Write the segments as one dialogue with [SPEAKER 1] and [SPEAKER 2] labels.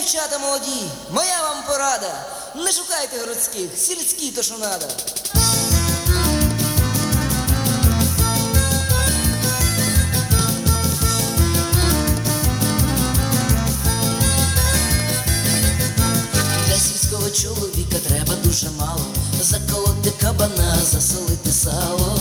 [SPEAKER 1] дівчата молоді, моя вам порада. Не шукайте городських, сільські то, що надо. Для сільського чоловіка треба дуже мало. Заколоти кабана, засолити сало.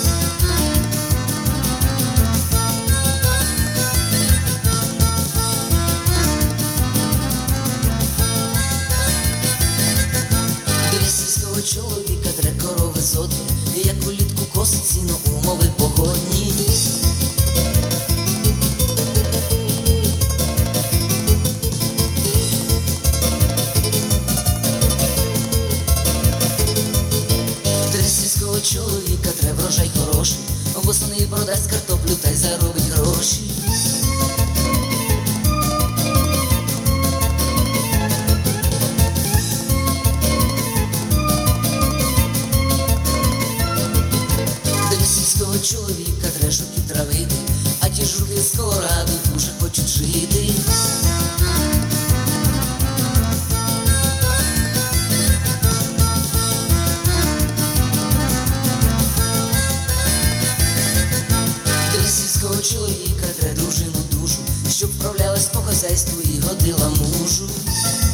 [SPEAKER 1] Чоловіка тре корови зоти, як улітку косить сіно, умови погодні. Для сільського чоловіка тре врожай хороший, восени продасть картоплю та й заробить гроші. Чоловіка тре жуки травити, а ті жуки з колораду дуже хочуть жити. Для сільського чоловіка тре дружину душу, щоб вправлялась по хазяйству і годила мужу.